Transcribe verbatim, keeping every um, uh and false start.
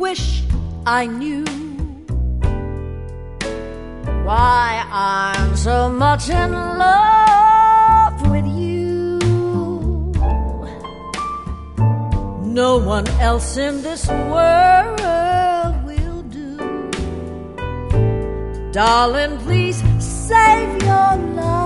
wish I knew why I'm so much in love with you. No one else in this world will do. Darling, please save your love